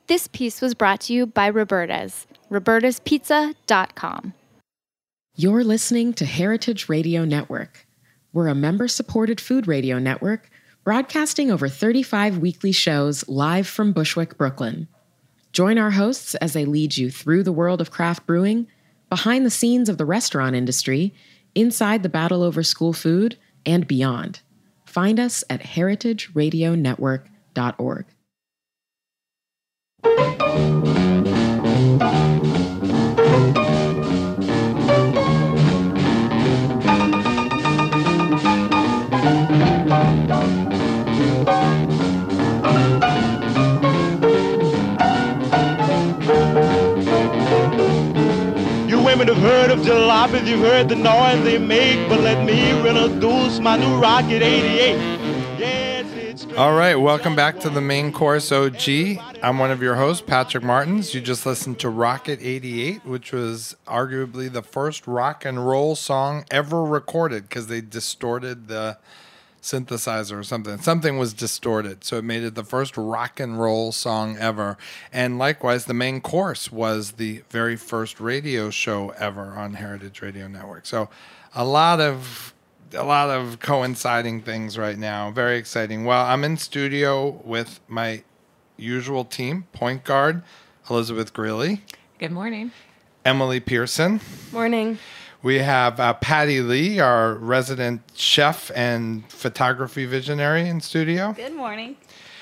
This piece was brought to you by Roberta's, robertaspizza.com. You're listening to Heritage Radio Network. We're a member-supported food radio network broadcasting over 35 weekly shows live from Bushwick, Brooklyn. Join our hosts as they lead you through the world of craft brewing, behind the scenes of the restaurant industry, inside the battle over school food, and beyond. Find us at heritageradionetwork.org. You women have heard of jalopies, you've heard the noise they make, but let me introduce my new Rocket 88. All right, welcome back to the Main Course OG. I'm one of your hosts, Patrick Martins. You just listened to Rocket 88, which was arguably the first rock and roll song ever recorded because they distorted the synthesizer or something. Something was distorted, so it made it the first rock and roll song ever. And likewise, the Main Course was the very first radio show ever on Heritage Radio Network. So a lot of coinciding things right now. Very exciting. Well, I'm in studio with my usual team. Point guard, Elizabeth Greeley. Good morning. Emily Pearson. Morning. We have Patty Lee, our resident chef and photography visionary in studio. Good morning.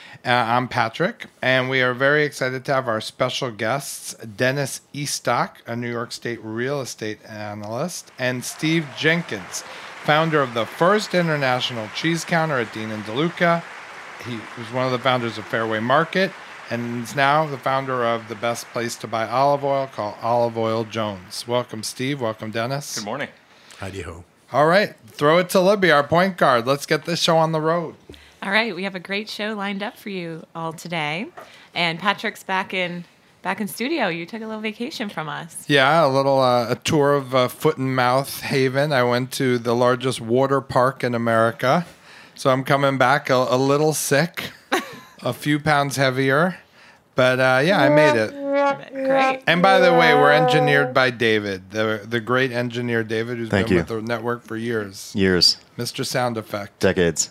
I'm Patrick, and we are very excited to have our special guests, Dennis Eastock, a New York State real estate analyst, and Steve Jenkins, founder of the first international cheese counter at Dean and DeLuca. He was one of the founders of Fairway Market and is now the founder of the best place to buy olive oil called Olive Oil Jones. Welcome, Steve. Welcome, Dennis. Good morning. Howdy-ho. All right. Throw it to Libby, our point guard. Let's get this show on the road. All right. We have a great show lined up for you all today. And Patrick's back in studio. You took a little vacation from us. Yeah, a tour of Foot and Mouth Haven. I went to the largest water park in America. So I'm coming back a little sick, a few pounds heavier. But yeah, I made it. Great. And by the way, we're engineered by David, the great engineer David, who's been with the network for years. Mr. Sound Effect. Decades.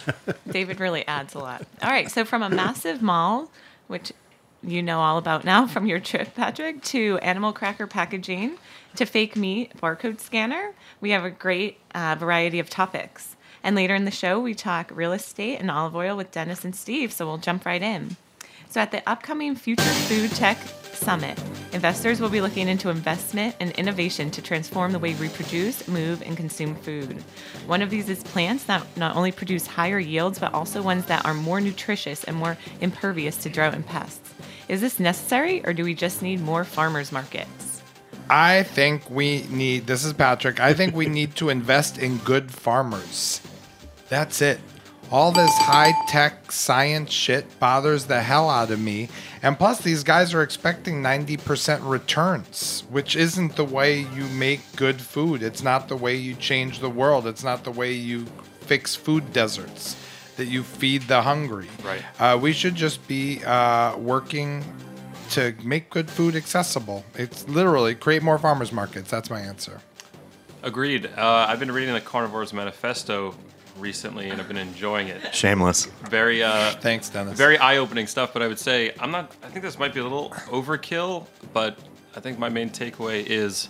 David really adds a lot. All right. So from a massive mall, which you know all about now from your trip, Patrick, to animal cracker packaging, to fake meat barcode scanner, we have a great variety of topics. And later in the show, we talk real estate and olive oil with Dennis and Steve, so we'll jump right in. So at the upcoming Future Food Tech Summit, investors will be looking into investment and innovation to transform the way we produce, move, and consume food. One of these is plants that not only produce higher yields, but also ones that are more nutritious and more impervious to drought and pests. Is this necessary, or do we just need more farmers markets? I think this is Patrick, I think we need to invest in good farmers. That's it. All this high-tech science shit bothers the hell out of me. And plus, these guys are expecting 90% returns, which isn't the way you make good food. It's not the way you change the world. It's not the way you fix food deserts, that you feed the hungry. Right. We should just be working to make good food accessible. It's literally create more farmers markets. That's my answer. Agreed. I've been reading the Carnivore's Manifesto recently, and I've been enjoying it. Shameless. Very thanks, Dennis. Very eye-opening stuff, but I would say I think this might be a little overkill, but I think my main takeaway is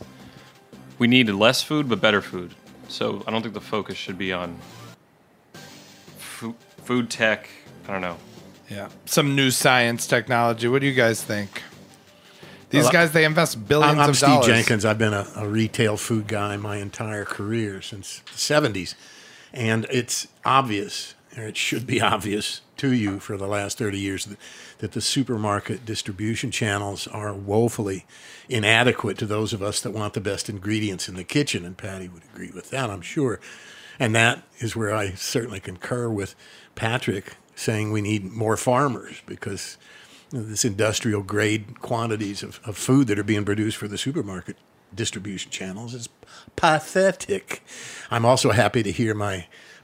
we need less food but better food. So I don't think the focus should be on food tech. I don't know. Yeah. Some new science technology. What do you guys think? These guys, they invest billions of dollars. I'm Steve Jenkins. I've been a retail food guy my entire career since the 70s. And it's obvious, or it should be obvious to you for the last 30 years, that the supermarket distribution channels are woefully inadequate to those of us that want the best ingredients in the kitchen. And Patty would agree with that, I'm sure. And that is where I certainly concur with Patrick saying we need more farmers, because this industrial grade quantities of food that are being produced for the supermarket distribution channels is pathetic. I'm also happy to hear my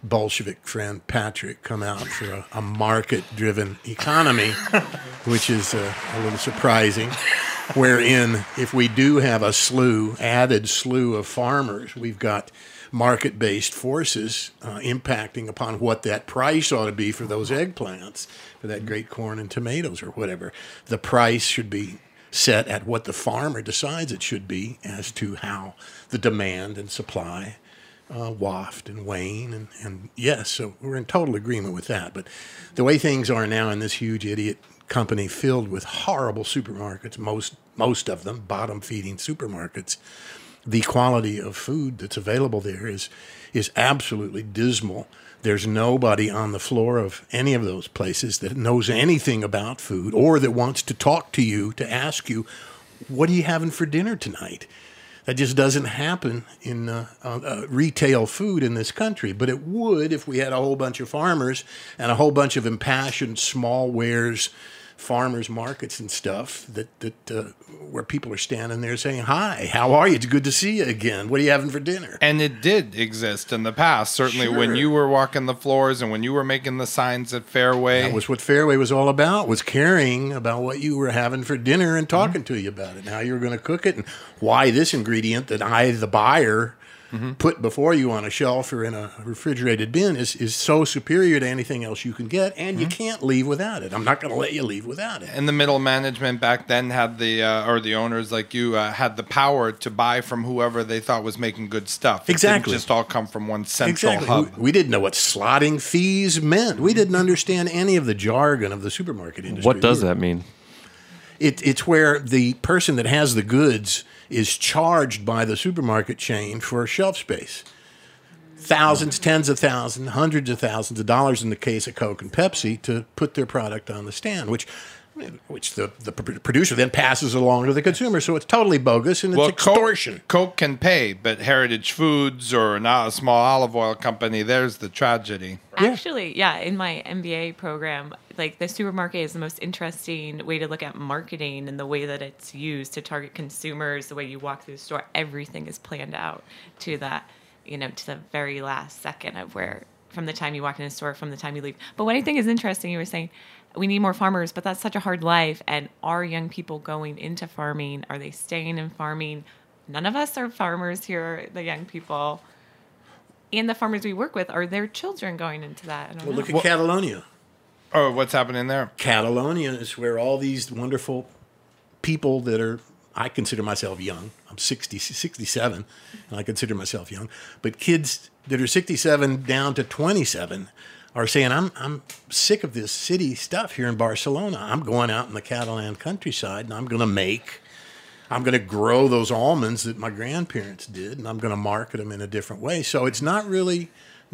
Bolshevik friend Patrick come out for a market-driven economy, which is a little surprising, wherein if we do have a added slew of farmers, we've got market-based forces impacting upon what that price ought to be for those eggplants, for that great corn and tomatoes or whatever. The price should be set at what the farmer decides it should be as to how the demand and supply waft and wane. And yes, so we're in total agreement with that. But the way things are now in this huge idiot company filled with horrible supermarkets, most of them bottom-feeding supermarkets, the quality of food that's available there is absolutely dismal. There's nobody on the floor of any of those places that knows anything about food or that wants to talk to you to ask you, what are you having for dinner tonight? That just doesn't happen in retail food in this country. But it would if we had a whole bunch of farmers and a whole bunch of impassioned small wares, farmers markets and stuff that where people are standing there saying, hi, how are you? It's good to see you again. What are you having for dinner? And it did exist in the past, certainly Sure. when you were walking the floors and when you were making the signs at Fairway. That was what Fairway was all about, was caring about what you were having for dinner and talking to you about it, and how you were going to cook it, and why this ingredient that I, the buyer, put before you on a shelf or in a refrigerated bin is so superior to anything else you can get, and you can't leave without it. I'm not going to let you leave without it. And the middle management back then had or the owners like you had the power to buy from whoever they thought was making good stuff. Exactly. It didn't just all come from one central Exactly. hub. We didn't know what slotting fees meant. We didn't understand any of the jargon of the supermarket industry. What does that mean? It's where the person that has the goods is charged by the supermarket chain for shelf space. Thousands, tens of thousands, hundreds of thousands of dollars in the case of Coke and Pepsi to put their product on the stand, which the producer then passes along to the consumer. So it's totally bogus and it's extortion. Coke can pay, but Heritage Foods or now a small olive oil company, there's the tragedy. Actually, yeah, in my MBA program, like the supermarket is the most interesting way to look at marketing and the way that it's used to target consumers, the way you walk through the store, everything is planned out to that, to the very last second of where, from the time you walk in the store, from the time you leave. But what I think is interesting, you were saying, we need more farmers, but that's such a hard life. And are young people going into farming? Are they staying in farming? None of us are farmers here, the young people. And the farmers we work with, are their children going into that? I don't know. Look at Catalonia. Oh, what's happening there? Catalonia is where all these wonderful people that are, I consider myself young. I'm 67, and I consider myself young. But kids that are 67 down to 27 are saying, I'm sick of this city stuff here in Barcelona. I'm going out in the Catalan countryside, and I'm going to grow those almonds that my grandparents did, and I'm going to market them in a different way. So it's not really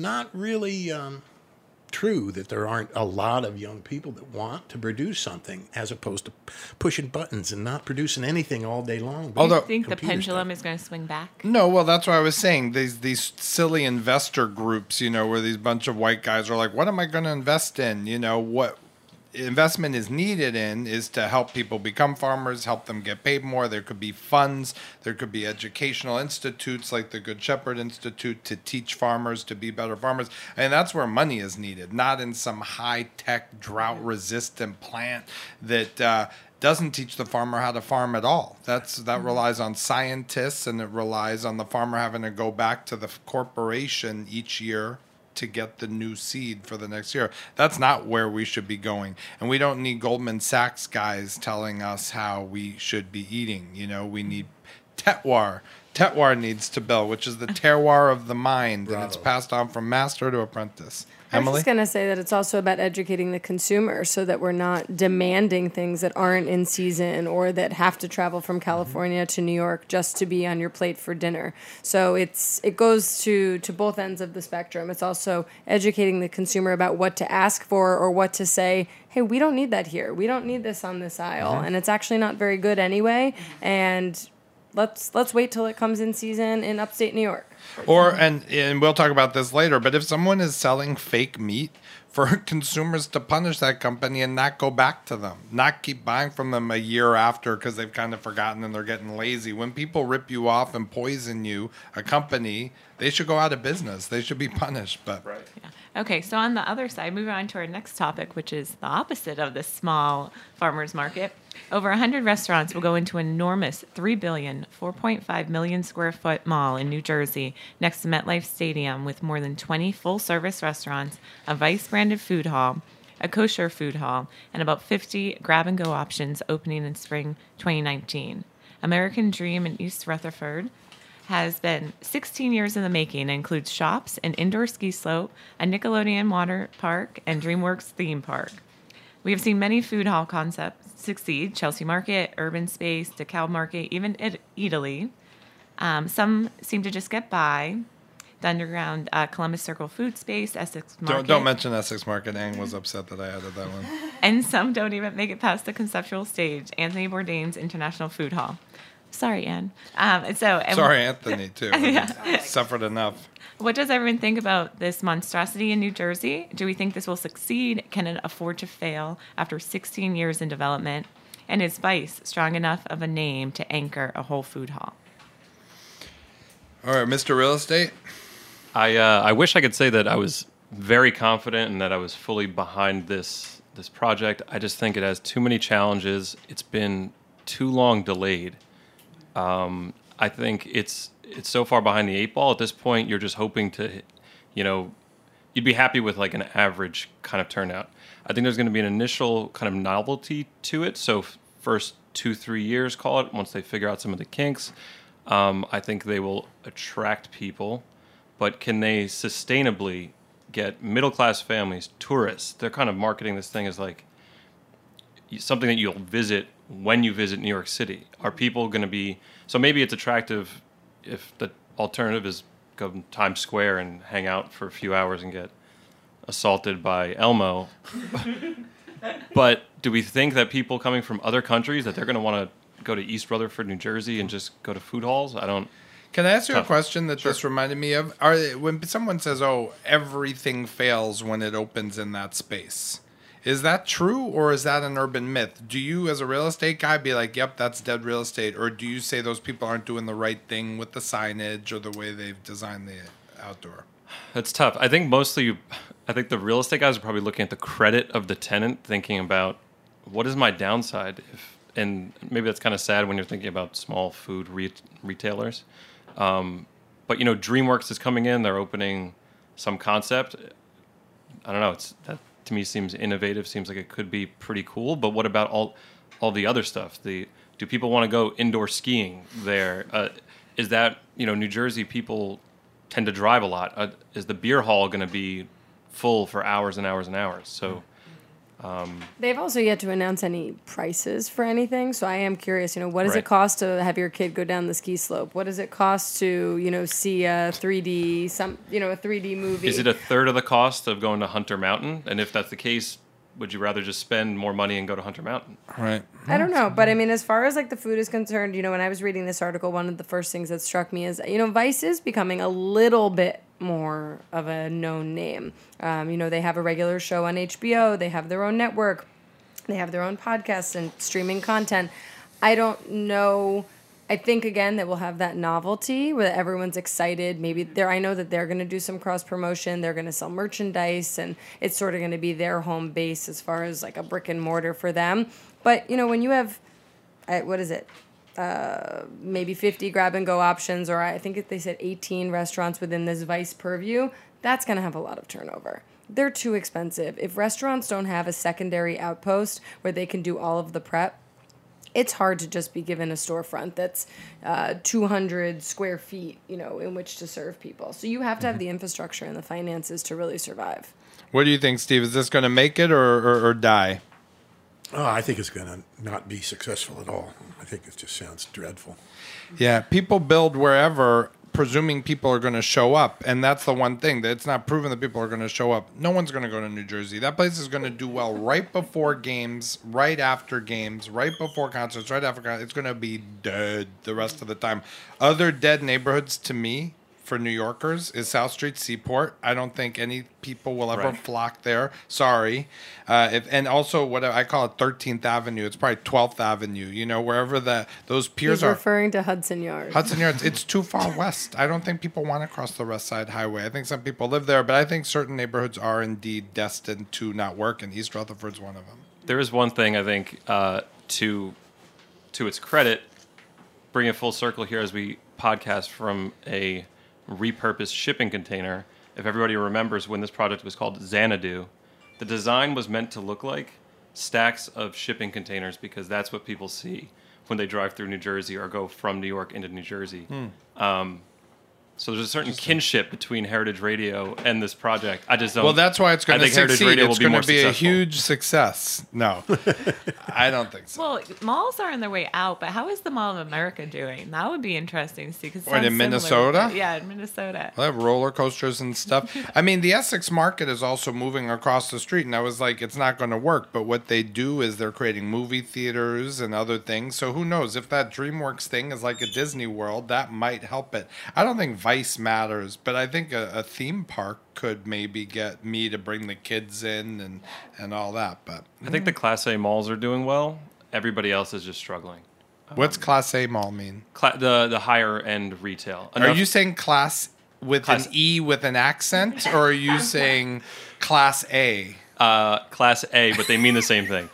true that there aren't a lot of young people that want to produce something, as opposed to pushing buttons and not producing anything all day long. Do you think the pendulum is going to swing back? No, well, that's what I was saying. These silly investor groups, where these bunch of white guys are like, what am I going to invest in? What investment is needed in is to help people become farmers, help them get paid more. There could be funds. There could be educational institutes like the Good Shepherd Institute to teach farmers to be better farmers. And that's where money is needed, not in some high-tech, drought-resistant plant that doesn't teach the farmer how to farm at all. That relies on scientists, and it relies on the farmer having to go back to the corporation each year to get the new seed for the next year. That's not where we should be going. And we don't need Goldman Sachs guys telling us how we should be eating. We need terroir. Terroir needs to build, which is the terroir of the mind. Bravo. And it's passed on from master to apprentice. I was Emily? just going to say that it's also about educating the consumer so that we're not demanding things that aren't in season or that have to travel from California to New York just to be on your plate for dinner. So it goes to both ends of the spectrum. It's also educating the consumer about what to ask for or what to say, hey, we don't need that here. We don't need this on this aisle. And it's actually not very good anyway. And let's wait till it comes in season in upstate New York. And we'll talk about this later, but if someone is selling fake meat for consumers to punish that company and not go back to them, not keep buying from them a year after because they've kind of forgotten and they're getting lazy. When people rip you off and poison you, a company, they should go out of business. They should be punished. But Right. Yeah. Okay, so on the other side, moving on to our next topic, which is the opposite of this small farmers market. Over 100 restaurants will go into an enormous $3 billion, 4.5 million square foot mall in New Jersey next to MetLife Stadium with more than 20 full-service restaurants, a Vice-branded food hall, a kosher food hall, and about 50 grab-and-go options opening in spring 2019. American Dream in East Rutherford has been 16 years in the making and includes shops, an indoor ski slope, a Nickelodeon water park, and DreamWorks theme park. We have seen many food hall concepts succeed: Chelsea Market, Urban Space, DeKalb Market, even Italy. Some seem to just get by. The underground Columbus Circle Food Space, Essex Market. don't mention Essex Market. Ang was upset that I added that one. And some don't even make it past the conceptual stage. Anthony Bourdain's International Food Hall. Sorry, Ann. Sorry, Anthony, too. Suffered enough. What does everyone think about this monstrosity in New Jersey? Do we think this will succeed? Can it afford to fail after 16 years in development? And is Vice strong enough of a name to anchor a whole food hall? All right, Mr. Real Estate. I wish I could say that I was very confident and that I was fully behind this project. I just think it has too many challenges. It's been too long delayed. I think it's so far behind the eight ball at this point. You're just hoping to, you'd be happy with like an average kind of turnout. I think there's going to be an initial kind of novelty to it. So first 2-3 years, call it, once they figure out some of the kinks, I think they will attract people. But can they sustainably get middle-class families, tourists? They're kind of marketing this thing as like something that you'll visit when you visit New York City. Are people going to be... So maybe it's attractive if the alternative is go to Times Square and hang out for a few hours and get assaulted by Elmo. But do we think that people coming from other countries, that they're going to want to go to East Rutherford, New Jersey and just go to food halls? I don't... Can I ask you a question that this reminded me of? When someone says, "Oh, everything fails when it opens in that space," is that true or is that an urban myth? Do you, as a real estate guy, be like, "Yep, that's dead real estate," or do you say those people aren't doing the right thing with the signage or the way they've designed the outdoor? That's tough. I think the real estate guys are probably looking at the credit of the tenant, thinking about what is my downside, and maybe that's kind of sad when you're thinking about small food retailers. But DreamWorks is coming in. They're opening some concept. I don't know. That to me seems innovative. Seems like it could be pretty cool. But what about all the other stuff? Do people want to go indoor skiing there? Is that New Jersey people tend to drive a lot? Is the beer hall going to be full for hours and hours and hours? So. They've also yet to announce any prices for anything, so I am curious. What does it cost to have your kid go down the ski slope? What does it cost to see a 3D movie? Is it a third of the cost of going to Hunter Mountain? And if that's the case, would you rather just spend more money and go to Hunter Mountain? Right. I don't know, but I mean, as far as like the food is concerned, when I was reading this article, one of the first things that struck me is Vice is becoming a little bit more of a known name. They have a regular show on HBO. They have their own network. They have their own podcasts and streaming content. I don't know. I think, again, that we'll have that novelty where everyone's excited. I know that they're going to do some cross-promotion. They're going to sell merchandise, and it's sort of going to be their home base as far as like a brick and mortar for them. But, when you have, what is it? Maybe 50 grab-and-go options, or I think they said 18 restaurants within this Vice purview, that's going to have a lot of turnover. They're too expensive. If restaurants don't have a secondary outpost where they can do all of the prep, it's hard to just be given a storefront that's 200 square feet, in which to serve people. So you have to have the infrastructure and the finances to really survive. What do you think, Steve? Is this going to make it or die? Oh, I think it's going to not be successful at all. I think it just sounds dreadful. Yeah, people build wherever, presuming people are going to show up. And that's the one thing, that it's not proven that people are going to show up. No one's going to go to New Jersey. That place is going to do well right before games, right after games, right before concerts, right after concerts. It's going to be dead the rest of the time. Other dead neighborhoods, to me, for New Yorkers is South Street Seaport. I don't think any people will ever Right. flock there. Sorry. And also what I call it 13th Avenue. It's probably 12th Avenue, you know, wherever those piers He's are. referring to Hudson Yards. Hudson Yards, it's too far west. I don't think people want to cross the West Side Highway. I think some people live there, but I think certain neighborhoods are indeed destined to not work, and East Rutherford's one of them. There is one thing I think to its credit, bring it full circle here as we podcast from a repurposed shipping container. If everybody remembers when this project was called Xanadu, the design was meant to look like stacks of shipping containers because that's what people see when they drive through New Jersey or go from New York into New Jersey. So there's a certain kinship between Heritage Radio and this project. I just don't. Well, that's why it's going I to think Heritage succeed. Radio will It's be going more to be a successful. huge success. No, I don't think so. Well, malls are on their way out, but how is the Mall of America doing? That would be interesting to see. 'Cause it What, in sounds similar. Minnesota? Yeah, in Minnesota. They have roller coasters and stuff. I mean, the Essex Market is also moving across the street, and I was like, it's not going to work. But what they do is they're creating movie theaters and other things. So who knows? If that DreamWorks thing is like a Disney World, that might help it. I don't think Vice matters, but I think a theme park could maybe get me to bring the kids in and all that. But I think the Class A malls are doing well. Everybody else is just struggling. what's Class A mall mean? The higher end retail. Are you saying class with Class- an E with an accent, or are you saying Class A? Class A, but they mean the same thing.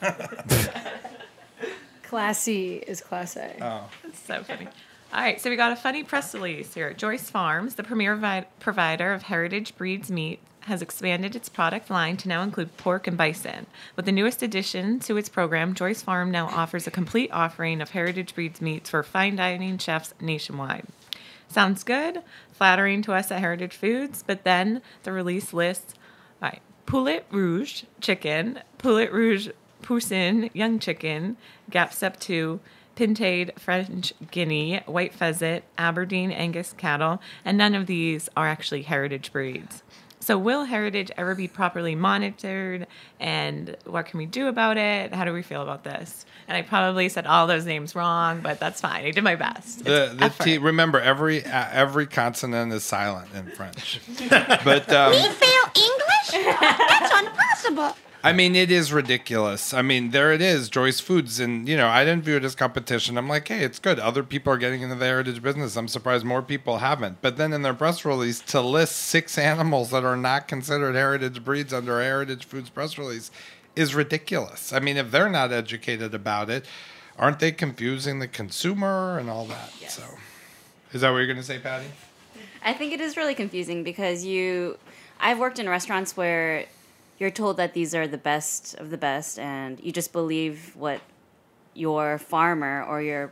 Class C is Class A. That's so funny. All right, so we got a funny press release here. Joyce Farms, the premier provider of heritage breeds meat, has expanded its product line to now include pork and bison. With the newest addition to its program, Joyce Farm now offers a complete offering of heritage breeds meats for fine dining chefs nationwide. Sounds good, flattering to us at Heritage Foods, but then the release lists Poulet Rouge chicken, Poulet Rouge Poussin young chicken, Gapsep 2, Pintade French Guinea, White Pheasant, Aberdeen Angus cattle, and none of these are actually heritage breeds. So will heritage ever be properly monitored, and what can we do about it? How do we feel about this? And I probably said all those names wrong, but that's fine. I did my best. It's effort. Remember, every consonant is silent in French. But fail English? That's impossible. I mean, it is ridiculous. I mean, there it is, Joyce Foods, and I didn't view it as competition. I'm like, hey, it's good. Other people are getting into the heritage business. I'm surprised more people haven't. But then in their press release, to list 6 animals that are not considered heritage breeds under a Heritage Foods press release is ridiculous. I mean, if they're not educated about it, aren't they confusing the consumer and all that? Yes. So, is that what you're going to say, Patty? I think it is really confusing because I've worked in restaurants where you're told that these are the best of the best, and you just believe what your farmer or your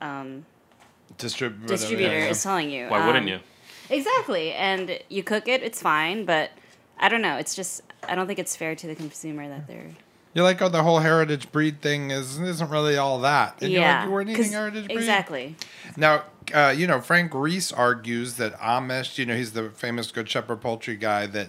distributor is telling you. Why wouldn't you? Exactly. And you cook it, it's fine, but I don't know. It's just, I don't think it's fair to the consumer that they're... You're like, oh, the whole heritage breed thing isn't really all that. And you're like, you weren't eating 'cause- heritage breed? Exactly. Now, Frank Reese argues that Amish, he's the famous Good Shepherd poultry guy, that,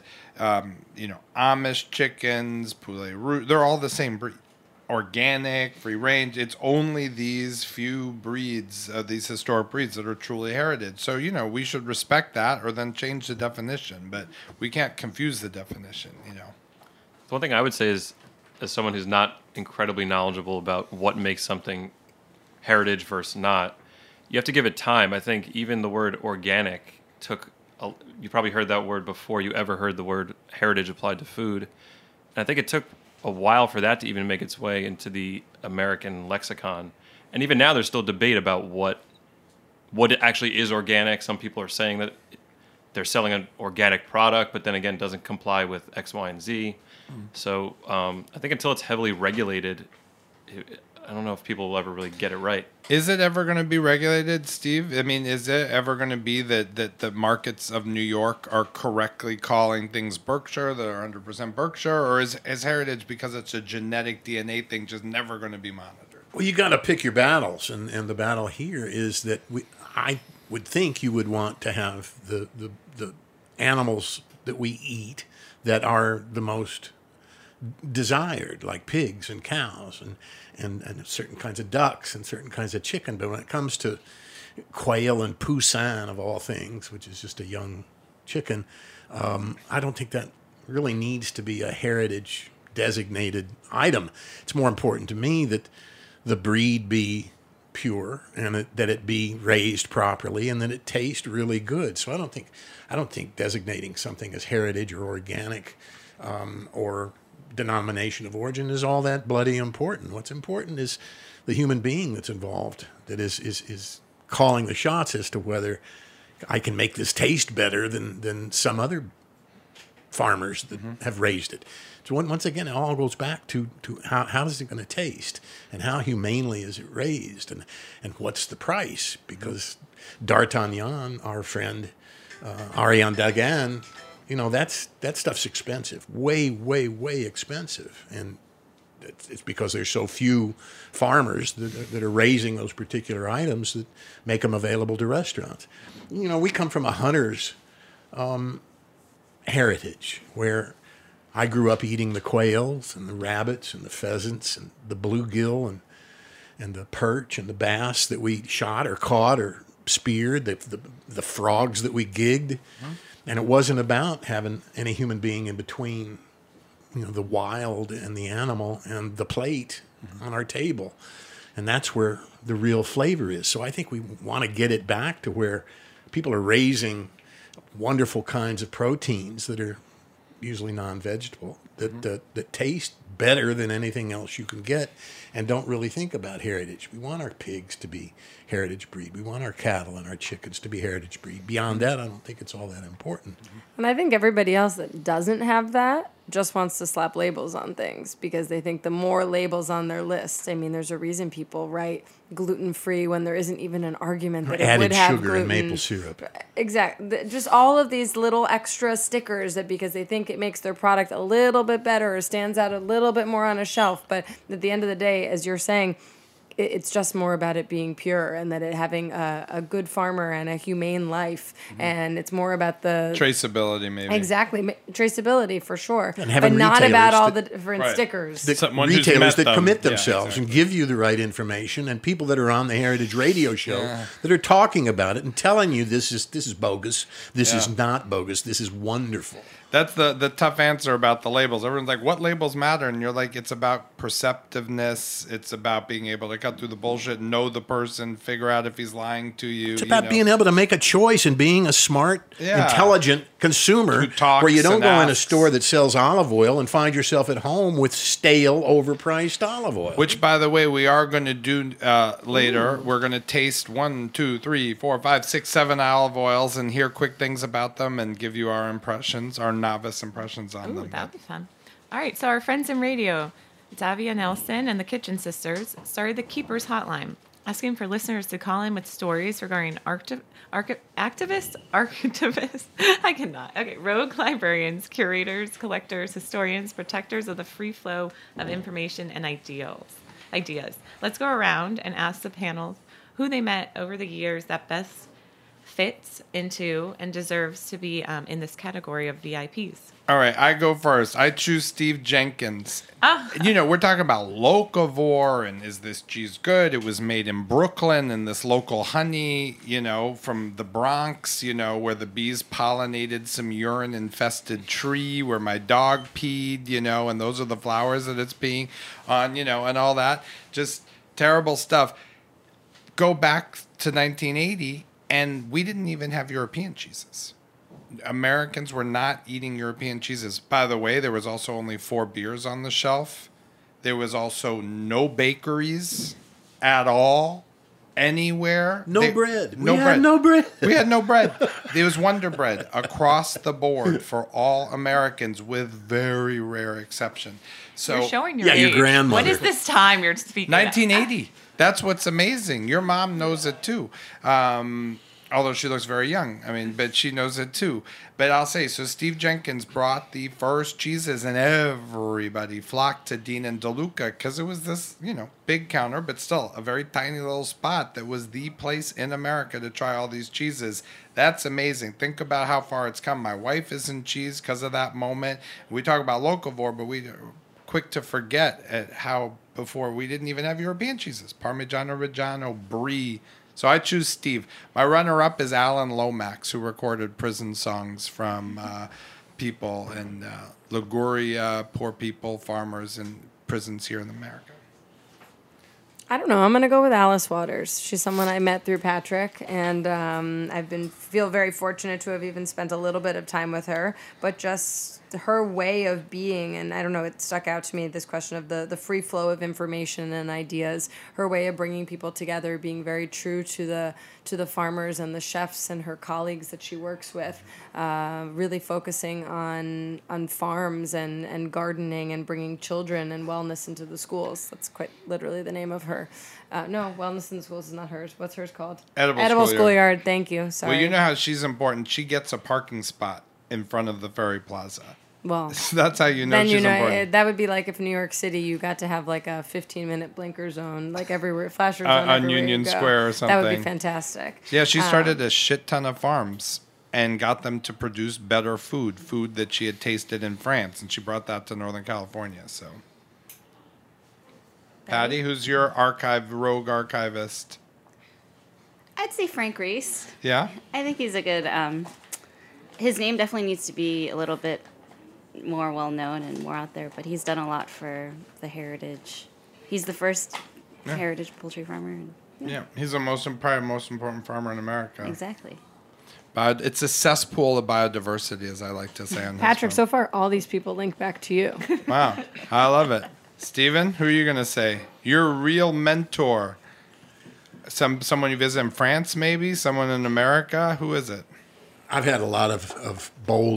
Amish chickens, poulet rouge, they're all the same breed. Organic, free range. It's only these few breeds, these historic breeds that are truly heritage. So, we should respect that or then change the definition. But we can't confuse the definition, The one thing I would say is, as someone who's not incredibly knowledgeable about what makes something heritage versus not, you have to give it time. I think even the word organic you probably heard that word before you ever heard the word heritage applied to food. And I think it took a while for that to even make its way into the American lexicon. And even now there's still debate about what it actually is organic. Some people are saying that they're selling an organic product, but then again doesn't comply with X, Y, and Z. So I think until it's heavily regulated, I don't know if people will ever really get it right. Is it ever going to be regulated, Steve? I mean, is it ever going to be that the markets of New York are correctly calling things Berkshire, that are 100% Berkshire, or is heritage, because it's a genetic DNA thing, just never going to be monitored? Well, you got to pick your battles, and the battle here is that I would think you would want to have the animals that we eat that are the most desired, like pigs and cows and certain kinds of ducks and certain kinds of chicken. But when it comes to quail and poussin of all things, which is just a young chicken. I don't think that really needs to be a heritage designated item. It's more important to me that the breed be pure and that it be raised properly and that it taste really good. So I don't think designating something as heritage or organic or denomination of origin is all that bloody important. What's important is the human being that's involved, that is calling the shots as to whether I can make this taste better than some other farmers that have raised it. So once again, it all goes back to how is it going to taste and how humanely is it raised and what's the price? Because D'Artagnan, our friend, Ariane Dagan, that stuff's expensive, way, way, way expensive. And it's because there's so few farmers that are raising those particular items that make them available to restaurants. We come from a hunter's heritage where I grew up eating the quails and the rabbits and the pheasants and the bluegill and the perch and the bass that we shot or caught or speared, the frogs that we gigged. And it wasn't about having any human being in between, the wild and the animal and the plate on our table. And that's where the real flavor is. So I think we want to get it back to where people are raising wonderful kinds of proteins that are usually non-vegetable, that taste better than anything else you can get and don't really think about heritage. We want our pigs to be heritage breed. We want our cattle and our chickens to be heritage breed. Beyond that, I don't think it's all that important. And I think everybody else that doesn't have that just wants to slap labels on things because they think the more labels on their list, I mean, there's a reason people write gluten-free when there isn't even an argument that it would have added sugar gluten. and maple syrup. Exactly. Just all of these little extra stickers that because they think it makes their product a little bit better or stands out a little bit more on a shelf. But at the end of the day, as you're saying, it's just more about it being pure and that it having a good farmer and a humane life. And it's more about the traceability, maybe. Exactly. Traceability for sure. And having but not about all that, the different right. stickers. Retailers that commit themselves and give you the right information, and people that are on the Heritage Radio Show that are talking about it and telling you this is bogus, this is not bogus, this is wonderful. That's the tough answer about the labels. Everyone's like, what labels matter? And you're like, it's about perceptiveness. It's about being able to cut through the bullshit, know the person, figure out if he's lying to you. It's about being able to make a choice and being a smart, intelligent consumer where you don't go in a store that sells olive oil and find yourself at home with stale, overpriced olive oil. Which, by the way, we are going to do later. We're going to taste 1, 2, 3, 4, 5, 6, 7 olive oils and hear quick things about them and give you our impressions, our novice impressions on them. That'd be fun. All right, so our friends in radio, Davia Nelson and the Kitchen Sisters, started the Keepers Hotline, asking for listeners to call in with stories regarding activists, I cannot. Okay, rogue librarians, curators, collectors, historians, protectors of the free flow of information and ideas. Let's go around and ask the panel who they met over the years that best fits into and deserves to be in this category of VIPs. All right, I go first. I choose Steve Jenkins. We're talking about locavore and is this cheese good? It was made in Brooklyn and this local honey, from the Bronx, where the bees pollinated some urine-infested tree where my dog peed, and those are the flowers that it's being on, and all that. Just terrible stuff. Go back to 1980, and we didn't even have European cheeses. Americans were not eating European cheeses. By the way, there was also only 4 beers on the shelf. There was also no bakeries at all, anywhere. No bread. No we bread. had no bread. We had no bread. There was Wonder Bread across the board for all Americans with very rare exception. So you're showing your age. Your grandmother. What is this time you're speaking 1980. That's what's amazing. Your mom knows it too. Although she looks very young. But she knows it too. But I'll say, so Steve Jenkins brought the first cheeses and everybody flocked to Dean and DeLuca because it was this, big counter, but still a very tiny little spot that was the place in America to try all these cheeses. That's amazing. Think about how far it's come. My wife is in cheese because of that moment. We talk about locavore, but we quick to forget at how before we didn't even have European cheeses. Parmigiano Reggiano, Brie, So I choose Steve. My runner-up is Alan Lomax, who recorded prison songs from people in Liguria, poor people, farmers in prisons here in America. I don't know. I'm going to go with Alice Waters. She's someone I met through Patrick, and feel very fortunate to have even spent a little bit of time with her. But just her way of being, and I don't know, it stuck out to me, this question of the free flow of information and ideas, her way of bringing people together, being very true to the farmers and the chefs and her colleagues that she works with, really focusing on farms and gardening and bringing children and wellness into the schools. That's quite literally the name of her. No, wellness in the schools is not hers. What's hers called? Edible Schoolyard. Thank you. Sorry. Well, you know how she's important. She gets a parking spot in front of the Ferry Plaza. Well, that's how you know then she's that important. would be like if New York City, you got to have like a 15-minute blinker zone, like everywhere, flasher zone on everywhere Union you go. Square or something. That would be fantastic. Yeah, she started a shit ton of farms and got them to produce better food that she had tasted in France, and she brought that to Northern California. So, Patty, who's your rogue archivist? I'd say Frank Reese. Yeah? I think he's a good, his name definitely needs to be a little bit more well-known and more out there, but he's done a lot for the heritage. He's the first heritage poultry farmer. Yeah, he's probably the most important farmer in America. Exactly. But it's a cesspool of biodiversity, as I like to say. On Patrick, so far, all these people link back to you. Wow, I love it. Steven, who are you going to say? Your real mentor. Someone you visit in France, maybe? Someone in America? Who is it? I've had a lot of bold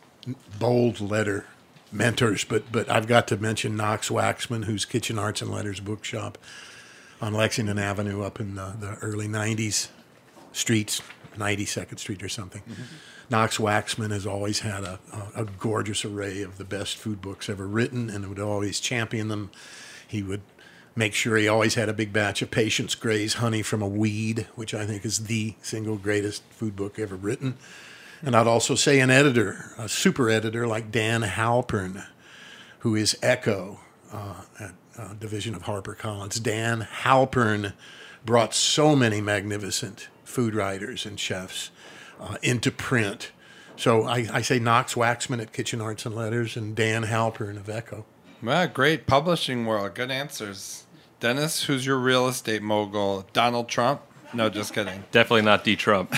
letter mentors, but I've got to mention Knox Waxman, whose Kitchen Arts and Letters bookshop on Lexington Avenue up in the early 90s streets, 92nd Street or something. Mm-hmm. Knox Waxman has always had a gorgeous array of the best food books ever written and would always champion them. He would make sure he always had a big batch of Patience Gray's Honey from a Weed, which I think is the single greatest food book ever written. And I'd also say an editor, a super editor like Dan Halpern, who is Echo at division of HarperCollins. Dan Halpern brought so many magnificent food writers and chefs into print. So I say Knox Waxman at Kitchen Arts and Letters and Dan Halpern of Echo. Well, great publishing world. Good answers. Dennis, who's your real estate mogul? Donald Trump? No, just kidding. Definitely not D. Trump.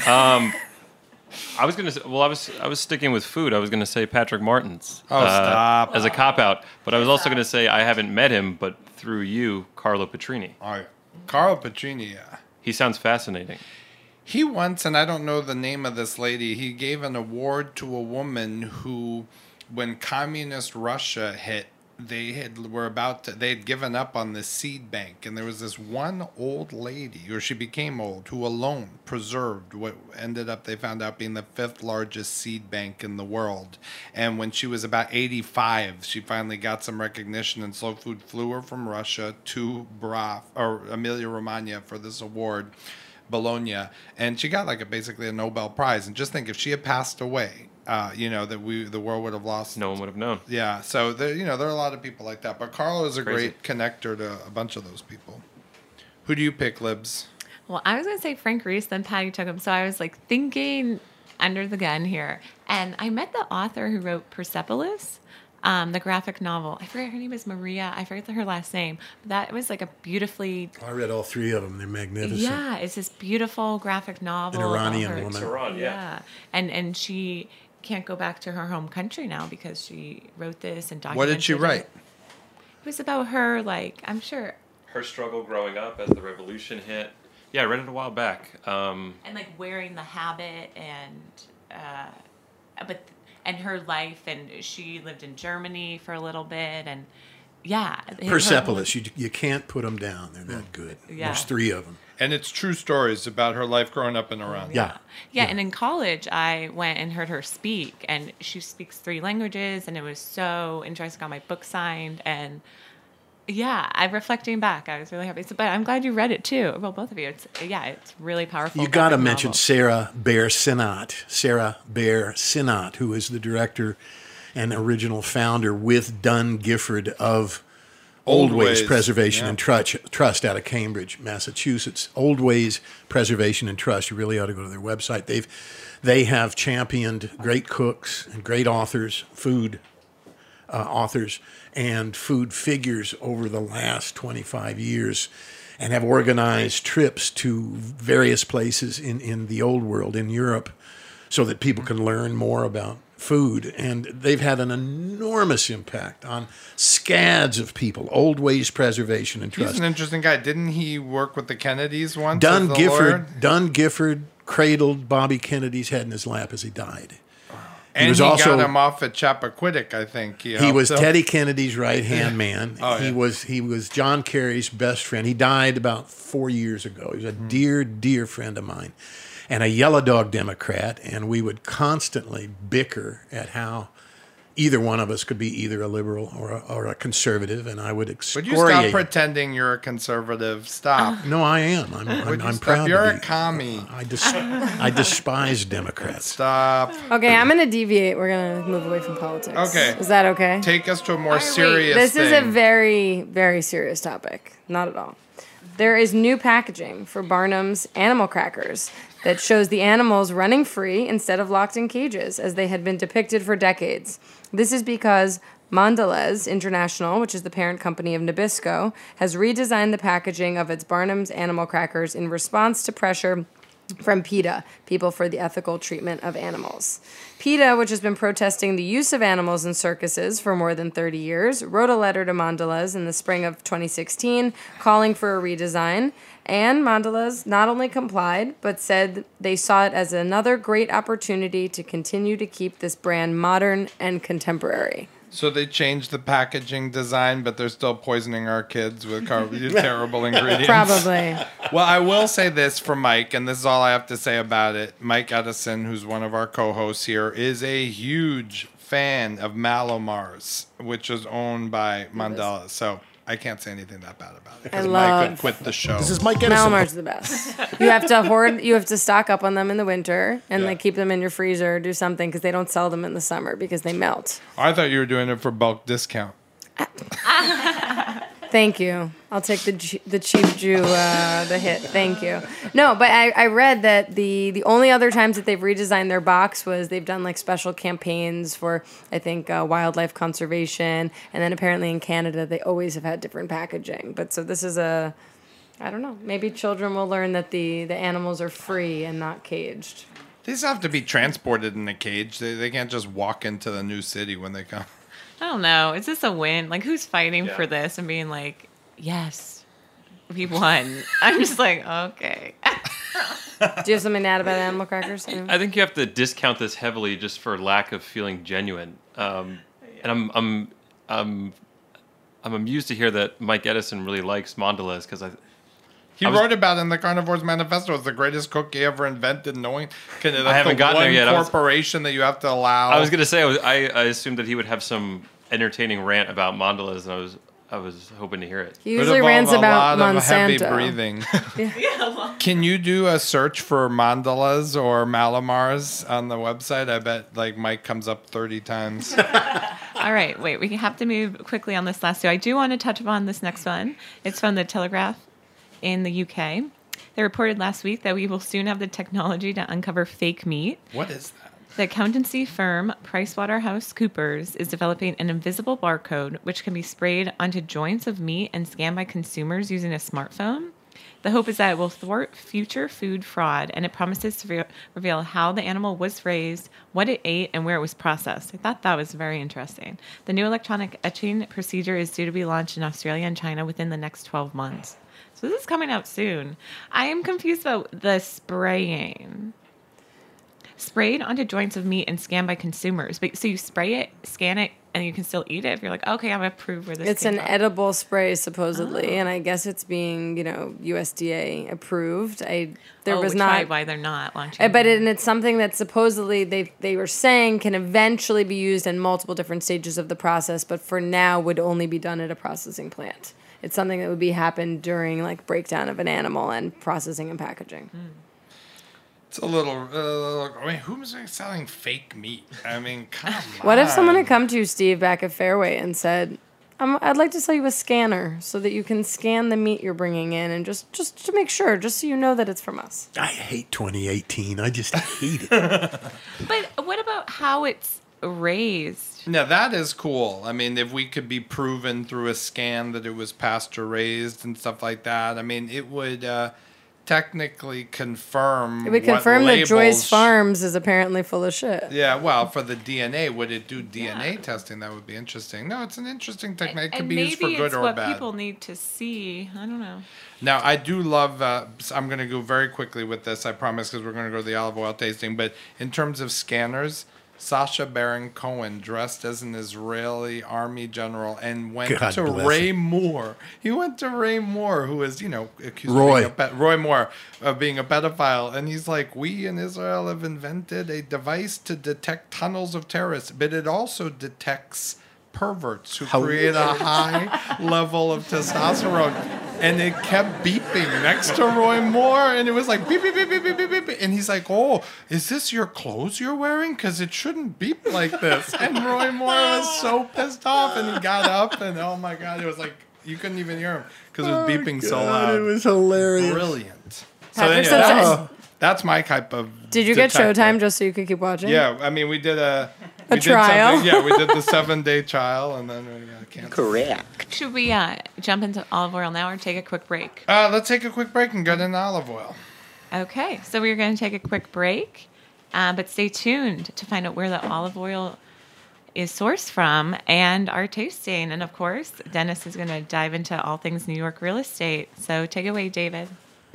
I was gonna say, I was sticking with food. I was gonna say Patrick Martins. Oh, stop! As a cop out, but I was also gonna say I haven't met him, but through you, Carlo Petrini. All right, Carlo Petrini. Yeah, he sounds fascinating. He once, and I don't know the name of this lady, he gave an award to a woman who, when communist Russia hit, they had given up on the seed bank, and there was this one old lady, or she became old, who alone preserved what ended up, they found out, being the 5th largest seed bank in the world. And when she was about 85, she finally got some recognition, and Slow Food flew her from Russia to Emilia-Romagna for this award, Bologna, and she got basically a Nobel Prize. And just think, if she had passed away, the world would have lost. No one would have known. Yeah, so there are a lot of people like that. But Carlo is a great connector to a bunch of those people. Who do you pick, Libs? Well, I was going to say Frank Reese, then Patty took him. So I was thinking under the gun here. And I met the author who wrote Persepolis, the graphic novel. I forget, her name is Maria. I forget her last name. But that was a beautifully... I read all 3 of them. They're magnificent. Yeah, it's this beautiful graphic novel. An Iranian woman. Iran, yeah. And she can't go back to her home country now because she wrote this and documented What did she write? It was about her, I'm sure. Her struggle growing up as the revolution hit. Yeah, I read it a while back. And wearing the habit and her life, and she lived in Germany for a little bit, and yeah. Persepolis, you can't put them down. They're that good. Yeah. There's 3 of them. And it's true stories about her life growing up in Iran. Yeah. Yeah, and in college, I went and heard her speak, and she speaks 3 languages, and it was so interesting. I got my book signed, and reflecting back, I was really happy. But I'm glad you read it too. Well, both of you. It's really powerful. You got to mention Sarah Bear Sinnott, who is the director and original founder with Dunn Gifford of Old Ways Ways, Preservation yeah. and Trust out of Cambridge, Massachusetts. Old Ways Preservation and Trust. You really ought to go to their website. They have championed great cooks and great authors, food authors, and food figures over the last 25 years, and have organized trips to various places in the old world, in Europe, so that people can learn more about food. And they've had an enormous impact on scads of people. Old Ways Preservation and Trust. He's an interesting guy. Didn't he work with the Kennedys once? as the lawyer? Dunn Gifford cradled Bobby Kennedy's head in his lap as he died. And was he also- got him off at Chappaquiddick, I think. He was helped him. Teddy Kennedy's right-hand man. Oh, He yeah. was John Kerry's best friend. He died about 4 years ago. He was a dear, dear friend of mine, and a yellow dog Democrat, and we would constantly bicker at how either one of us could be either a liberal or a conservative, and I would Would excoriate. you stop pretending you're a conservative? Stop. No, I am. Would you I'm stop? proud You're to a be. commie. I despise Democrats. Stop. Okay, I'm going to deviate. We're going to move away from politics. Okay. Is that okay? Take us to a more serious This thing. is a very, very serious topic. Not at all. There is new packaging for Barnum's animal crackers that shows the animals running free instead of locked in cages, as they had been depicted for decades. This is because Mondelez International, which is the parent company of Nabisco, has redesigned the packaging of its Barnum's animal crackers in response to pressure from PETA, People for the Ethical Treatment of Animals. PETA, which has been protesting the use of animals in circuses for more than 30 years, wrote a letter to Mondelez in the spring of 2016 calling for a redesign, and Mondelez not only complied, but said they saw it as another great opportunity to continue to keep this brand modern and contemporary. So they changed the packaging design, but they're still poisoning our kids with terrible ingredients. Probably. Well, I will say this for Mike, and this is all I have to say about it. Mike Edison, who's one of our co-hosts here, is a huge fan of Mallomars, which is owned by Mandela. So I can't say anything that bad about it. Because Mike would quit the show. This is Mike Edison. Mallomars are the best. You have to hoard. You have to stock up on them in the winter and like keep them in your freezer or do something because they don't sell them in the summer because they melt. I thought you were doing it for bulk discount. Thank you. I'll take the cheap Jew, the hit. Thank you. No, but I read that the only other times that they've redesigned their box was they've done like special campaigns for, I think, wildlife conservation. And then apparently in Canada, they always have had different packaging. But so this is I don't know, maybe children will learn that the animals are free and not caged. These have to be transported in a cage. They can't just walk into the new city when they come. I don't know. Is this a win? Like, who's fighting for this and being like, yes, we won? I'm just like, okay. Do you have something to add about animal crackers? I think you have to discount this heavily just for lack of feeling genuine. And I'm amused to hear that Mike Edison really likes Mondelez because He wrote about it in the Carnivore's Manifesto. It's the greatest cookie ever invented. Knowing that's I haven't gotten there yet. Corporation that you have to allow. I was going to say I assumed that he would have some entertaining rant about Mondelez, and I was hoping to hear it. He usually rants about a lot of heavy Monsanto. breathing. Can you do a search for Mondelez or Mallomars on the website? I bet like Mike comes up 30 times. All right, wait. We have to move quickly on this last two. I do want to touch upon this next one. It's from the Telegraph in the UK. They reported last week that we will soon have the technology to uncover fake meat. What is that? The accountancy firm PricewaterhouseCoopers is developing an invisible barcode which can be sprayed onto joints of meat and scanned by consumers using a smartphone. The hope is that it will thwart future food fraud, and it promises to reveal how the animal was raised, what it ate, and where it was processed. I thought that was very interesting. The new electronic etching procedure is due to be launched in Australia and China within the next 12 months. So this is coming out soon. I am confused about the spraying. Sprayed onto joints of meat and scanned by consumers. But so you spray it, scan it, and you can still eat it if you're like, okay, I'm approved where this It's came an from. edible spray supposedly, and I guess it's being, USDA approved. Why they're not launching. But it's something that supposedly they were saying can eventually be used in multiple different stages of the process, but for now would only be done at a processing plant. It's something that would happen during like breakdown of an animal and processing and packaging. It's a little. Who's selling fake meat? I mean, come on. What if someone had come to you, Steve, back at Fairway and said, I'd like to sell you a scanner so that you can scan the meat you're bringing in, and just to make sure, just so you know that it's from us. I hate 2018. I just hate it. But what about how it's raised? Now, that is cool. I mean, if we could be proven through a scan that it was pasture raised and stuff like that, I mean, it would technically confirm. It would confirm that Joyce Farms is apparently full of shit. Yeah, well, for the DNA, would it do DNA testing? That would be interesting. No, it's an interesting technique. It could be used for good or bad. Maybe it's what people need to see. I don't know. Now, I do love, I'm going to go very quickly with this, I promise, because we're going to go to the olive oil tasting. But in terms of scanners, Sacha Baron Cohen dressed as an Israeli army general and went to Ray Moore. He went to Ray Moore, who is, accused of Roy Moore of being a pedophile. And he's like, we in Israel have invented a device to detect tunnels of terrorists, but it also detects perverts who create a high level of testosterone. And it kept beeping next to Roy Moore, and it was like beep, beep, beep, beep, beep, beep, beep. And he's like, oh, is this your clothes you're wearing? Because it shouldn't beep like this. And Roy Moore was so pissed off, and he got up, and oh my God, it was like, you couldn't even hear him because it was beeping so loud. It was hilarious. Brilliant. So anyway, that's my type of Did you get Showtime just so you could keep watching? Yeah, I mean, we did a trial. Yeah, we did the 7-day trial, and then we got canceled. Correct. Should we jump into olive oil now or take a quick break? Let's take a quick break and get into olive oil. Okay, so we're going to take a quick break, but stay tuned to find out where the olive oil is sourced from and our tasting. And of course, Dennis is going to dive into all things New York real estate. So take it away, David.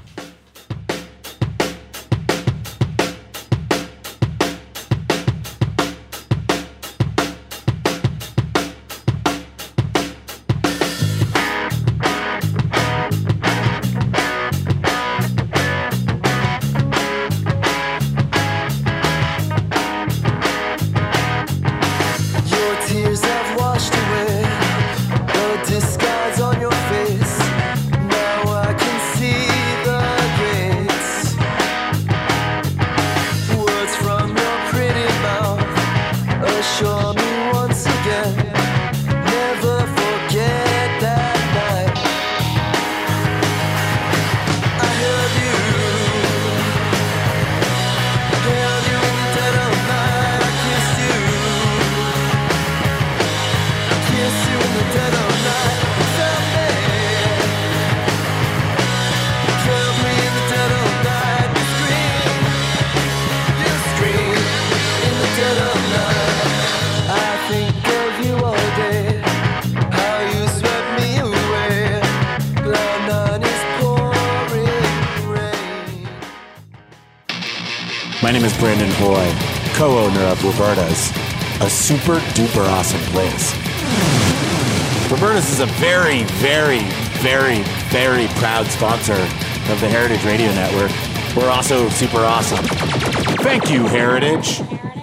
My name is Brandon Hoy, co-owner of Roberta's, a super duper awesome place. Roberta's is a very, very, very, very proud sponsor of the Heritage Radio Network. We're also super awesome. Thank you, Heritage.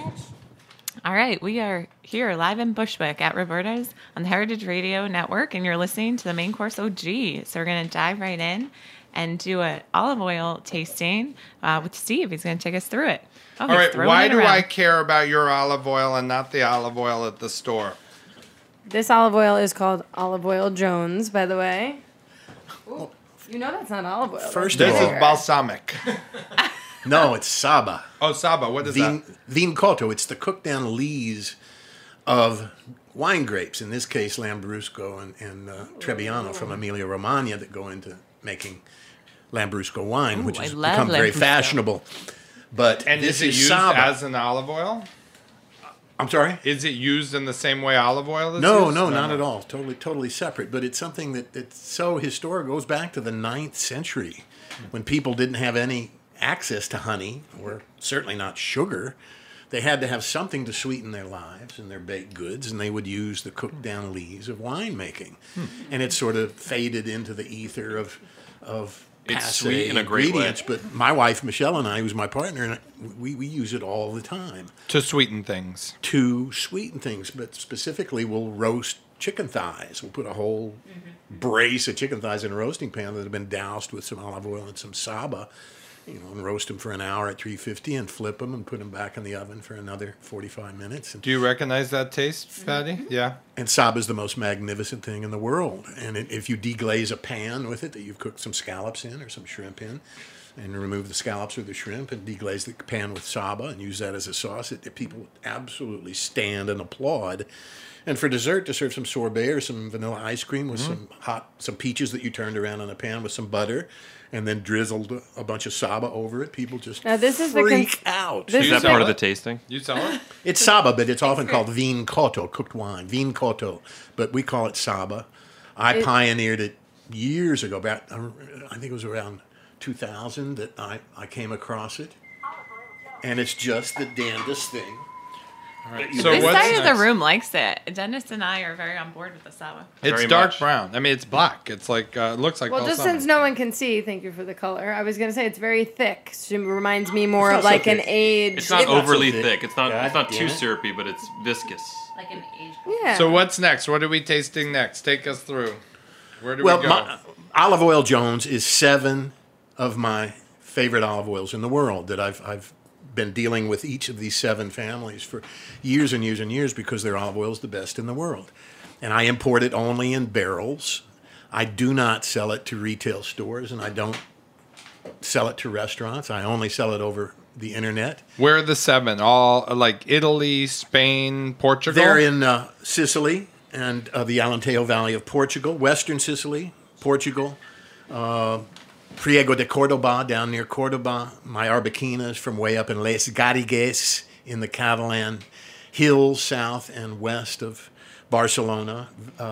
All right, we are here live in Bushwick at Roberta's on the Heritage Radio Network, and you're listening to the Main Course OG. So we're going to dive right in and do an olive oil tasting with Steve. He's going to take us through it. Oh, all right, why do I care about your olive oil and not the olive oil at the store? This olive oil is called Olive Oil Jones, by the way. Ooh, you know that's not olive oil. First this is balsamic. No, it's Saba. Oh, Saba. What is that? Vin Cotto. It's the cooked down lees of wine grapes, in this case Lambrusco and Trebbiano from Emilia Romagna, that go into making Lambrusco wine, which has become very fashionable. But and this is it used Saba. as an olive oil? I'm sorry? Is it used in the same way olive oil is No, used? no, not at all. Totally separate. But it's something that's so historic. It goes back to the 9th century when people didn't have any access to honey, or certainly not sugar. They had to have something to sweeten their lives and their baked goods, and they would use the cooked down lees of winemaking. And it sort of faded into the ether of it's sweet in a great ingredients. way. But my wife Michelle and I, who's my partner, and we use it all the time. To sweeten things. But specifically we'll roast chicken thighs. We'll put a whole brace of chicken thighs in a roasting pan that have been doused with some olive oil and some Saba. and roast them for an hour at 350 and flip them and put them back in the oven for another 45 minutes. And Do you recognize that taste, Patty? Yeah. And Saba is the most magnificent thing in the world. And if you deglaze a pan with it that you've cooked some scallops in or some shrimp in, and remove the scallops or the shrimp and deglaze the pan with Saba and use that as a sauce, people absolutely stand and applaud. And for dessert, to serve some sorbet or some vanilla ice cream with some peaches that you turned around in a pan with some butter, and then drizzled a bunch of Saba over it, people just freak out. Is that part of the tasting? You sell it? It's Saba, but it's often called vin coto, cooked wine, vin coto. But we call it Saba. I pioneered it years ago, I think it was around 2000 that I came across it. And it's just the damnedest thing. All right. So this side of the room likes it. Dennis and I are very on board with the Saba. It's dark brown. I mean, it's black. It's like it looks like. Well, just balsamic. since no one can see, thank you for the color. I was gonna say it's very thick. It reminds me more of like an aged. It's not overly thick. It's not too syrupy, but it's viscous. Like an aged. Yeah. So what's next? What are we tasting next? Take us through. Where do we go? Olive Oil Jones is 7 of my favorite olive oils in the world that I've been dealing with each of these 7 families for years and years and years because their olive oil is the best in the world. And I import it only in barrels. I do not sell it to retail stores, and I don't sell it to restaurants. I only sell it over the internet. Where are the 7? All like Italy, Spain, Portugal? They're in Sicily and the Alentejo Valley of Portugal, Western Sicily, Portugal, Priego de Cordoba, down near Cordoba. My Arbequina is from way up in Les Garrigues in the Catalan hills south and west of Barcelona.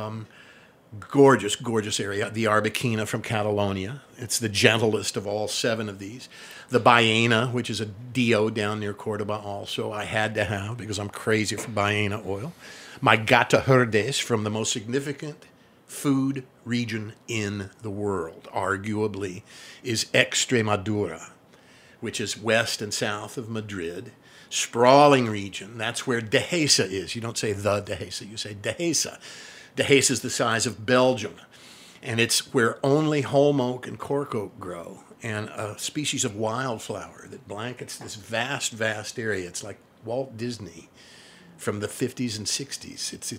Gorgeous, gorgeous area. The Arbequina from Catalonia. It's the gentlest of all 7 of these. The Baena, which is a Dio down near Cordoba also, I had to have because I'm crazy for Baena oil. My Gata Herdes from the most significant food region in the world, arguably, is Extremadura, which is west and south of Madrid. Sprawling region. That's where Dehesa is. You don't say the Dehesa, you say Dehesa. Dehesa is the size of Belgium, and it's where only holm oak and cork oak grow, and a species of wildflower that blankets this vast, vast area. It's like Walt Disney from the 50s and 60s. It's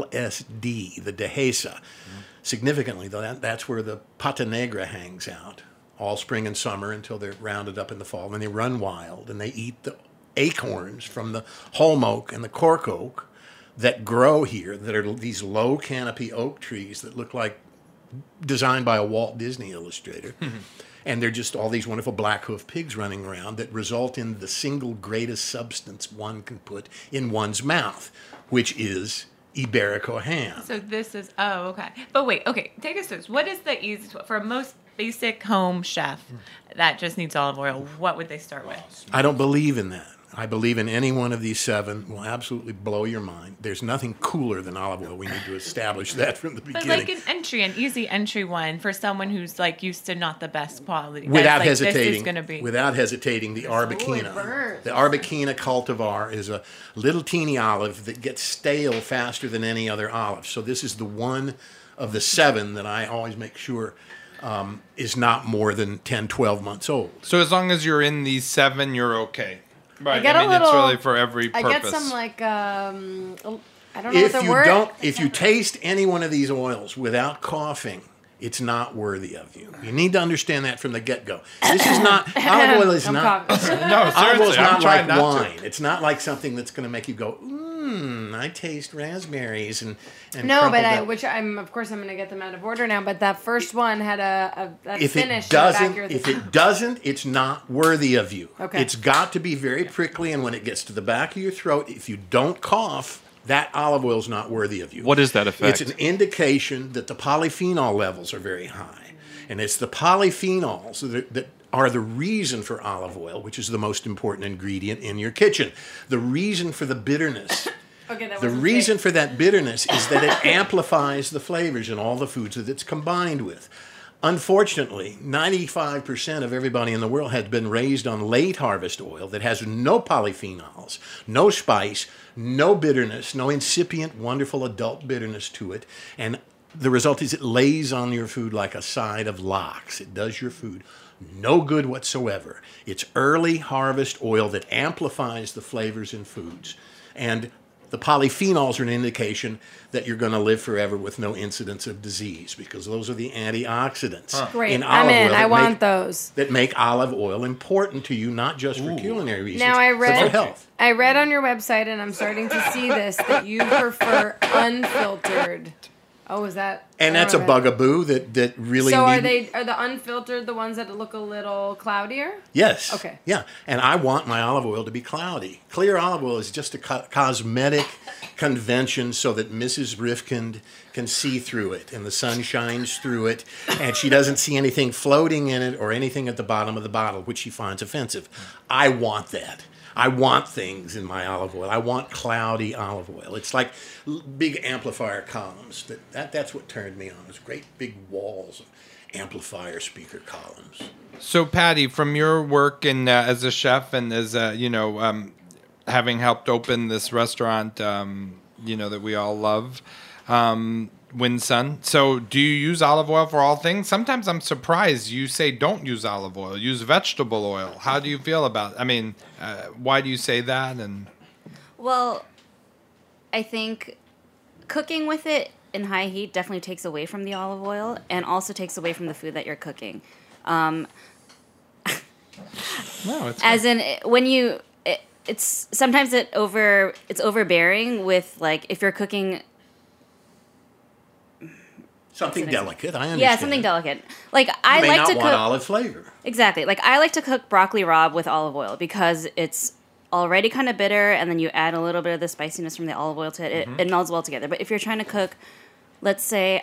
LSD, the Dehesa. Significantly, though, that's where the Pata Negra hangs out all spring and summer until they're rounded up in the fall. And they run wild, and they eat the acorns from the holm oak and the cork oak that grow here, that are these low canopy oak trees that look like designed by a Walt Disney illustrator. And they're just all these wonderful black hoof pigs running around that result in the single greatest substance one can put in one's mouth, which is Iberico ham. So this is, okay. But wait, okay, take us through this. What is the easiest, for a most basic home chef that just needs olive oil, what would they start with? I don't believe in that. I believe in any one of these 7 will absolutely blow your mind. There's nothing cooler than olive oil. We need to establish that from the beginning. But like an easy entry one for someone who's like used to not the best quality. Without like, hesitating, this is gonna be... the Arbequina. The Arbequina cultivar is a little teeny olive that gets stale faster than any other olive. So this is the one of the 7 that I always make sure is not more than 10, 12 months old. So as long as you're in these 7, you're okay. Right. I mean, it's really for every purpose. I get some like I don't know what the word. If you taste any one of these oils without coughing, it's not worthy of you. You need to understand that from the get-go. This is not olive oil. Is not. No, seriously, olive oil is not like wine. It's not like something that's going to make you go, I taste raspberries and no, but I'm going to get them out of order now. But that first one had a finish. If it doesn't, it's not worthy of you. Okay. It's got to be very prickly, and when it gets to the back of your throat, if you don't cough, that olive oil is not worthy of you. What is that effect? It's an indication that the polyphenol levels are very high, and it's the polyphenols that are the reason for olive oil, which is the most important ingredient in your kitchen. The reason for the bitterness. The reason for that bitterness is that it amplifies the flavors in all the foods that it's combined with. Unfortunately, 95% of everybody in the world has been raised on late harvest oil that has no polyphenols, no spice, no bitterness, no incipient, wonderful adult bitterness to it. And the result is it lays on your food like a side of lox. It does your food No good whatsoever. It's early harvest oil that amplifies the flavors in foods. And the polyphenols are an indication that you're going to live forever with no incidence of disease, because those are the antioxidants Great. in olive I'm in. oil I that want make- those. that make olive oil important to you, not just for culinary reasons, Now I but for read health. on your website, and I'm starting to see this, that you prefer unfiltered. Oh, is that? And I that's a don't know. bugaboo that really. So are need- the unfiltered the ones that look a little cloudier? Yes. Okay. Yeah, and I want my olive oil to be cloudy. Clear olive oil is just a cosmetic convention so that Mrs. Rifkind can see through it, and the sun shines through it, and she doesn't see anything floating in it or anything at the bottom of the bottle, which she finds offensive. I want that. I want things in my olive oil. I want cloudy olive oil. It's like big amplifier columns. That's what turned me on. Those great big walls of amplifier speaker columns. So, Patty, from your work as a chef and as having helped open this restaurant, that we all love, Winsun. So, do you use olive oil for all things? Sometimes I'm surprised you say don't use olive oil. Use vegetable oil. How do you feel about? Why do you say that? And Well, I think cooking with it in high heat definitely takes away from the olive oil, and also takes away from the food that you're cooking. As in, when you, it's sometimes it's overbearing with, like, if you're cooking Something delicate, I understand. Yeah, something delicate. Like, You I may like not to want cook olive flavor. Exactly. Like, I like to cook broccoli rabe with olive oil because it's already kind of bitter, and then you add a little bit of the spiciness from the olive oil to it. It melds well together. But if you're trying to cook, let's say,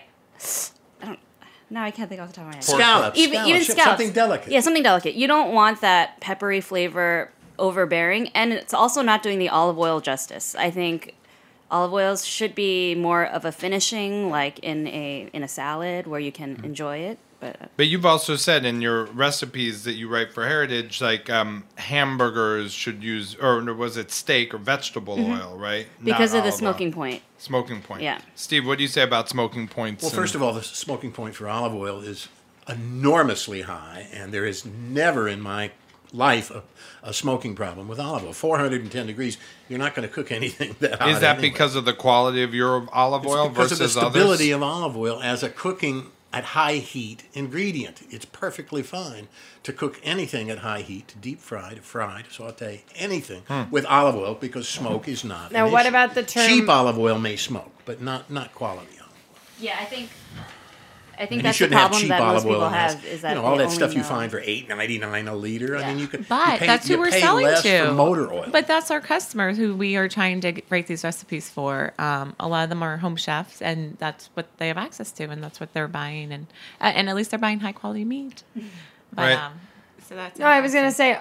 I can't think off the top of my head. Scallops. Even scallops. Something delicate. Yeah, something delicate. You don't want that peppery flavor overbearing, and it's also not doing the olive oil justice. I think olive oils should be more of a finishing, like in a salad where you can enjoy it. But you've also said in your recipes that you write for Heritage, like hamburgers should use, or was it steak or vegetable oil, right? Because Not of the olive smoking oil. point. Smoking point. Yeah. Steve, what do you say about smoking points? Well, first of all, the smoking point for olive oil is enormously high, and there is never in my life a smoking problem with olive oil. 410 degrees, you're not going to cook anything that hot. Is that anyway. because of the quality of your olive oil Because of the versus stability others? of olive oil as a cooking at high heat ingredient. It's perfectly fine to cook anything at high heat, to deep fry, to fry, to saute, anything with olive oil, because smoke is not Now, an what issue. about the term- Cheap olive oil may smoke, but not quality olive oil. Yeah, I think And you that's the shouldn't have problem cheap that most olive oil people in this. have, is that all they that only stuff you know. find for $8.99 a liter. I mean, you could. But you pay, that's who you we're pay selling less to. for motor oil. But that's our customers who we are trying to write these recipes for. A lot of them are home chefs, and that's what they have access to, and that's what they're buying, and at least they're buying high quality meat. But, Right. So that's. No, I was gonna say,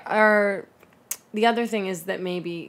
the other thing is that maybe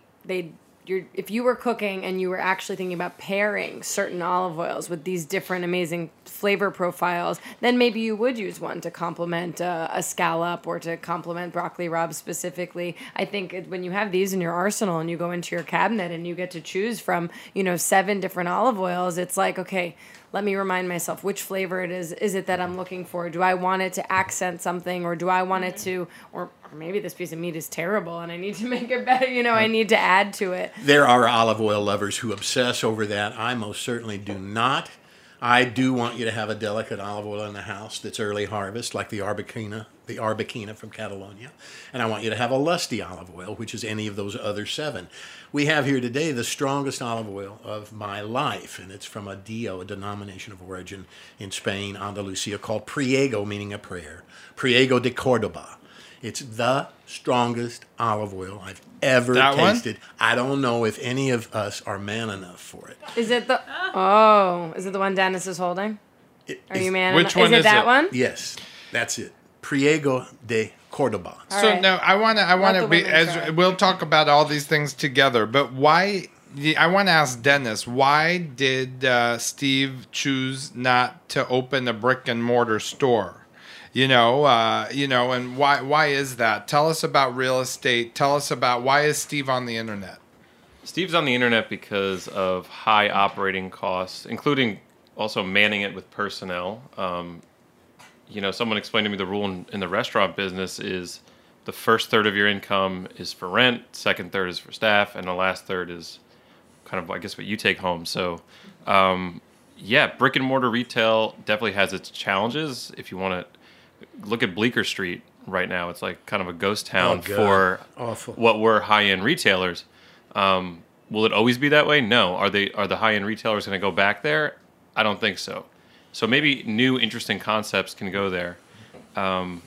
if you were cooking and you were actually thinking about pairing certain olive oils with these different amazing flavor profiles, then maybe you would use one to complement a scallop or to complement broccoli rabe specifically. I think when you have these in your arsenal and you go into your cabinet and you get to choose from 7 different olive oils, it's like, okay, let me remind myself which flavor it is. Is it that I'm looking for? Do I want it to accent something, or do I want it to, or maybe this piece of meat is terrible and I need to make it better, I need to add to it. There are olive oil lovers who obsess over that. I most certainly do not. I do want you to have a delicate olive oil in the house that's early harvest, like the Arbequina from Catalonia. And I want you to have a lusty olive oil, which is any of those other 7. We have here today the strongest olive oil of my life, and it's from a denomination of origin in Spain, Andalusia, called Priego, meaning a prayer. Priego de Cordoba. It's the strongest olive oil I've ever That one? tasted. I don't know if any of us are man enough for it. Is it the one Dennis is holding? Are you man Which enough? one is it is that it? one? Yes, that's it. Priego de Cordoba. All So right. now I want Let to the be women try. we'll talk about all these things together. But why? I want to ask Dennis, why did Steve choose not to open a brick and mortar store? And why is that? Tell us about real estate. Tell us about why is Steve on the internet? Steve's on the internet because of high operating costs, including also manning it with personnel. someone explained to me the rule in the restaurant business is the first third of your income is for rent, second third is for staff, and the last third is kind of, I guess, what you take home. So, brick and mortar retail definitely has its challenges. If you want to look at Bleecker Street right now, it's like kind of a ghost town for what were high-end retailers. Will it always be that way? No. Are the high-end retailers going to go back there? I don't think so. So maybe new, interesting concepts can go there. I'm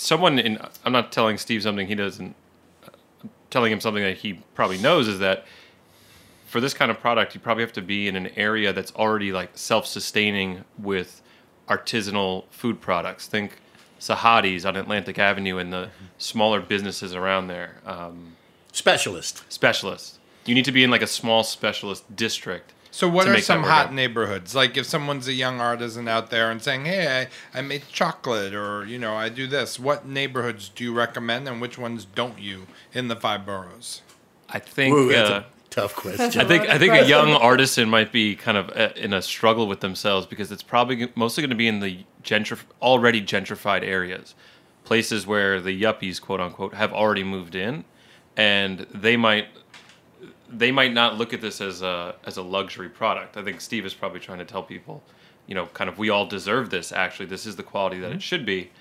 not telling Steve something he doesn't. Telling him something that he probably knows is that for this kind of product, you probably have to be in an area that's already like self-sustaining with artisanal food products. Think Sahadi's on Atlantic Avenue and the smaller businesses around there. Specialist. You need to be in like a small specialist district. So what are some hot neighborhoods? Like if someone's a young artisan out there and saying, hey, I made chocolate or, I do this. What neighborhoods do you recommend and which ones don't you in the 5 boroughs? I think that's a tough question. I think a young artisan might be kind of in a struggle with themselves because it's probably mostly going to be in the already gentrified areas, places where the yuppies, quote unquote, have already moved in, and they might not look at this as a luxury product. I think Steve is probably trying to tell people, kind of we all deserve this. Actually, this is the quality that it should be.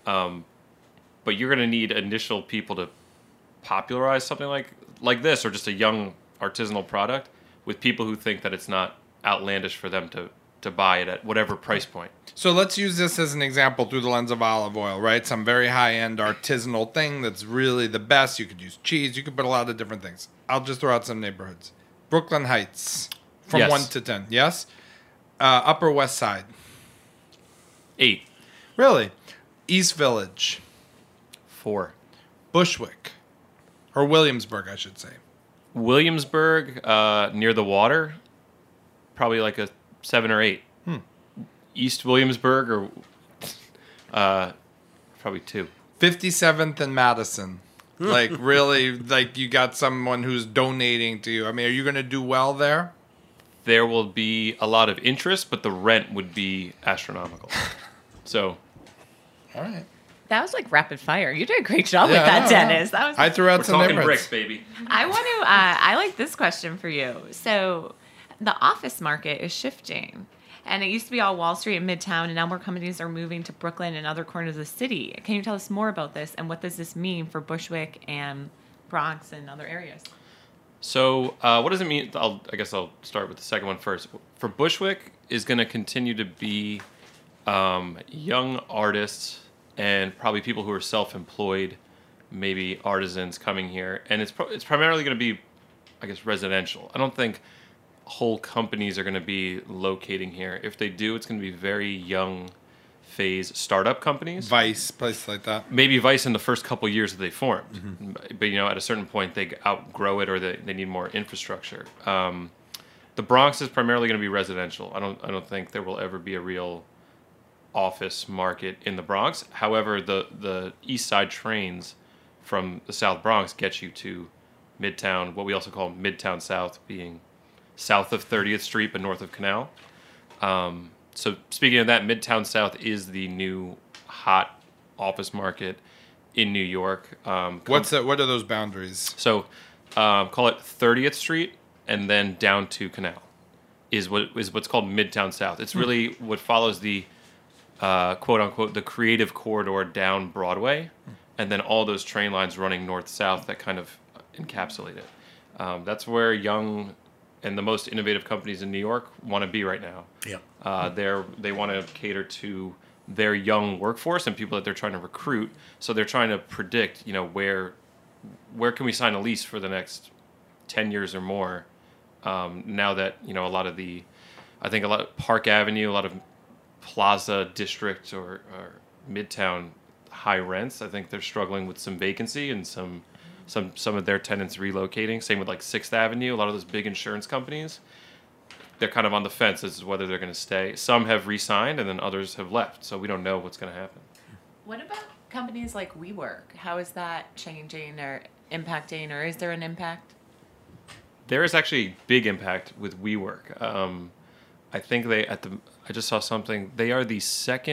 But you're going to need initial people to popularize something like this, or just a young artisanal product with people who think that it's not outlandish for them to buy it at whatever price point. So let's use this as an example through the lens of olive oil, right? Some very high-end artisanal thing that's really the best. You could use cheese. You could put a lot of different things. I'll just throw out some neighborhoods. Brooklyn Heights, from 1 to 10. Yes? Upper West Side. 8. Really? East Village. 4. Bushwick. Or Williamsburg, I should say. Williamsburg, near the water, probably like a 7 or 8. East Williamsburg, or probably 2. 57th and Madison. Like, really, like you got someone who's donating to you. I mean, are you going to do well there? There will be a lot of interest, but the rent would be astronomical. So. All right. That was like rapid fire. You did a great job with that, Dennis. That was. I threw out some neighborhoods. Bricks, baby. I want to. I like this question for you. So, the office market is shifting, and it used to be all Wall Street and Midtown, and now more companies are moving to Brooklyn and other corners of the city. Can you tell us more about this, and what does this mean for Bushwick and Bronx and other areas? So, what does it mean? I guess I'll start with the second one first. For Bushwick, is going to continue to be young artists and probably people who are self-employed, maybe artisans coming here. And it's primarily going to be, I guess, residential. I don't think whole companies are going to be locating here. If they do, it's going to be very young phase startup companies. Vice, places like that. Maybe Vice in the first couple years that they formed. But, at a certain point, they outgrow it or they need more infrastructure. The Bronx is primarily going to be residential. I don't think there will ever be a real office market in the Bronx. However, the East Side trains from the South Bronx get you to Midtown, what we also call Midtown South, being south of 30th Street but north of Canal. So speaking of that, Midtown South is the new hot office market in New York. What are those boundaries? So call it 30th Street and then down to Canal is what's called Midtown South. It's really what follows the quote unquote the creative corridor down Broadway, and then all those train lines running north-south that kind of encapsulate it. That's where young and the most innovative companies in New York want to be right now. Yeah. They want to cater to their young workforce and people that they're trying to recruit. So they're trying to predict, where can we sign a lease for the next 10 years or more. Now that, a lot of Park Avenue, a lot of Plaza District or Midtown high rents, I think they're struggling with some vacancy and some of their tenants relocating. Same with like 6th Avenue. A lot of those big insurance companies, they're kind of on the fence as to whether they're going to stay. Some have re-signed and then others have left. So we don't know what's going to happen. What about companies like WeWork? How is that changing or impacting, or is there an impact? There is actually big impact with WeWork. I think I just saw something. They are the second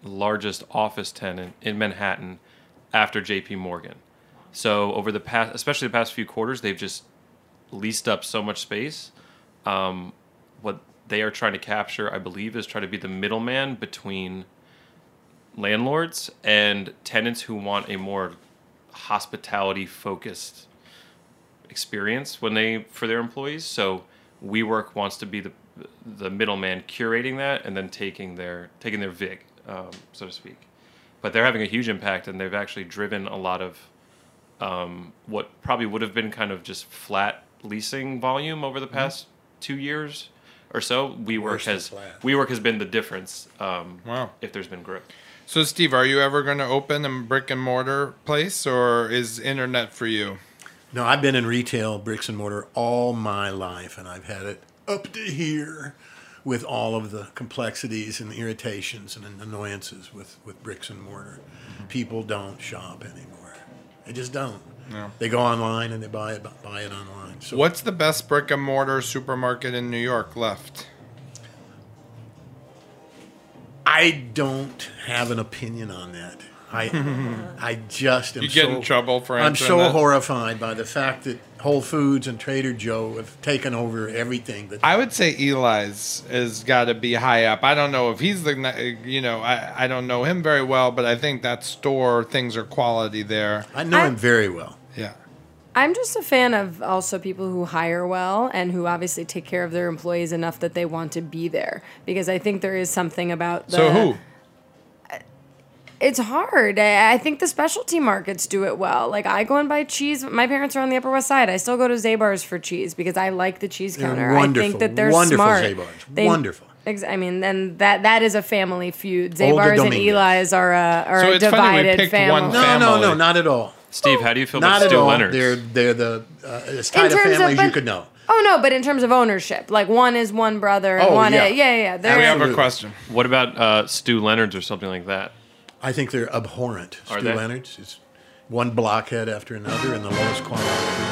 largest office tenant in Manhattan after JP Morgan. So over the past, especially the past few quarters, they've just leased up so much space. What they are trying to capture, I believe, is try to be the middleman between landlords and tenants who want a more hospitality-focused experience for their employees. So WeWork wants to be the middleman curating that and then taking their vig, so to speak. But they're having a huge impact, and they've actually driven a lot of what probably would have been kind of just flat leasing volume over the past 2 years or so. WeWork has been the difference. If there's been growth. So, Steve, are you ever going to open a brick and mortar place, or is internet for you? No, I've been in retail, bricks and mortar, all my life, and I've had it up to here with all of the complexities and irritations and annoyances with bricks and mortar. People don't shop anymore. They just don't. No. They go online and they buy it online. So what's the best brick and mortar supermarket in New York left? I don't have an opinion on that. I just am you get in trouble for I'm answering so that? horrified by the fact that Whole Foods and Trader Joe have taken over everything. I would say Eli's has got to be high up. I don't know if he's I don't know him very well, but I think that store, things are quality there. I know him very well. Yeah. I'm just a fan of also people who hire well and who obviously take care of their employees enough that they want to be there. Because I think there is something about So who? It's hard. I think the specialty markets do it well. Like, I go and buy cheese. My parents are on the Upper West Side. I still go to Zabar's for cheese because I like the cheese counter. Wonderful, I think that they're wonderful smart. Zabar's. Wonderful. I mean, then that is a family feud. Zabar's and Eli's are a divided family. No, not at all. Steve, how do you feel about Stu Leonard's? They're the as tight a family as you could know. Oh, no, but in terms of ownership. Like, one is one brother and one is... Yeah. We have a question. What about Stu Leonard's or something like that? I think they're abhorrent. Are Stu they? Leonard's is one blockhead after another and the lowest quality.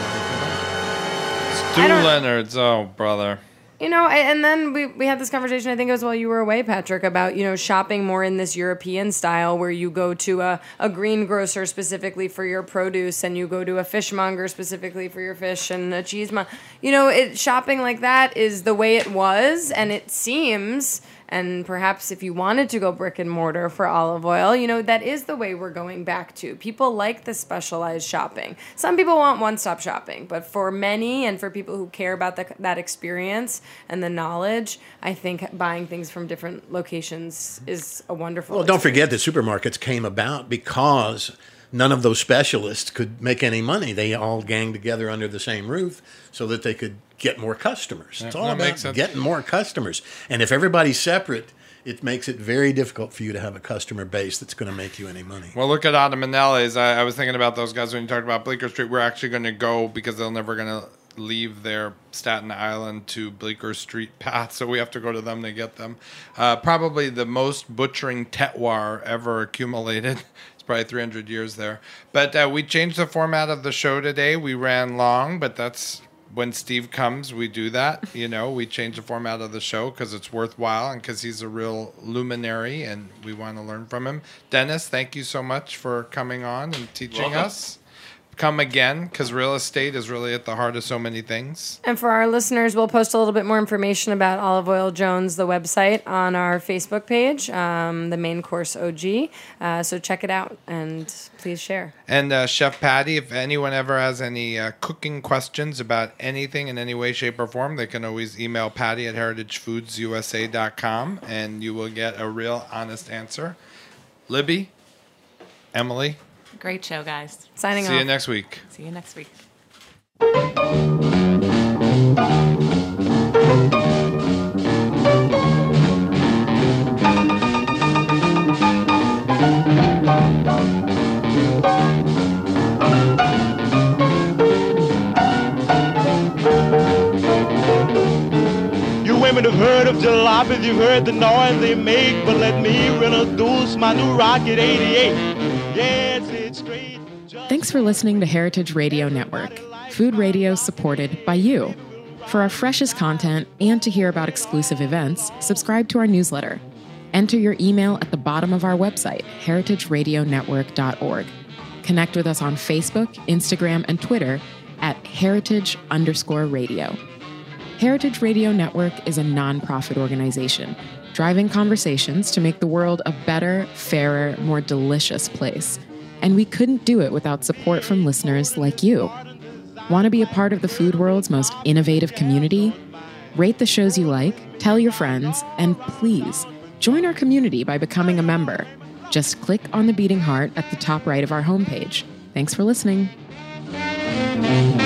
Stu Leonard's, oh, brother. You know, and then we had this conversation, I think it was while you were away, Patrick, about, shopping more in this European style where you go to a greengrocer specifically for your produce and you go to a fishmonger specifically for your fish and a cheesemonger. Shopping like that is the way it was, and it seems... And perhaps if you wanted to go brick and mortar for olive oil, that is the way we're going back to. People like the specialized shopping. Some people want one-stop shopping, but for many and for people who care about that experience and the knowledge, I think buying things from different locations is a wonderful Well, don't forget that supermarkets came about because none of those specialists could make any money. They all ganged together under the same roof so that they could get more customers. It's all about getting more customers. And if everybody's separate, it makes it very difficult for you to have a customer base that's going to make you any money. Well, look at Ottomanelli's. I was thinking about those guys when you talked about Bleecker Street. We're actually going to go because they're never going to leave their Staten Island to Bleecker Street path, so we have to go to them to get them. Probably the most butchering terroir ever accumulated. It's probably 300 years there. But we changed the format of the show today. We ran long, but that's... When Steve comes, we do that. We change the format of the show because it's worthwhile and because he's a real luminary and we want to learn from him. Dennis, thank you so much for coming on and teaching us. Come again, because real estate is really at the heart of so many things. And for our listeners, we'll post a little bit more information about Olive Oil Jones, the website, on our Facebook page, the Main Course OG. So check it out and please share. And Chef Patty, if anyone ever has any cooking questions about anything in any way, shape, or form, they can always email Patty at heritagefoodsusa.com and you will get a real honest answer. Libby, Emily. Great show, guys. Signing off. See you next week. See you next week. You women have heard of jalopies, you've heard the noise they make, but let me introduce my new Rocket 88. Yes, it's straight. Thanks for listening to Heritage Radio Network, food radio supported by you. For our freshest content and to hear about exclusive events, subscribe to our newsletter. Enter your email at the bottom of our website, heritageradionetwork.org. Connect with us on Facebook, Instagram, and Twitter at heritage_radio. Heritage Radio Network is a nonprofit organization driving conversations to make the world a better, fairer, more delicious place. And we couldn't do it without support from listeners like you. Want to be a part of the food world's most innovative community? Rate the shows you like, tell your friends, and please join our community by becoming a member. Just click on the beating heart at the top right of our homepage. Thanks for listening.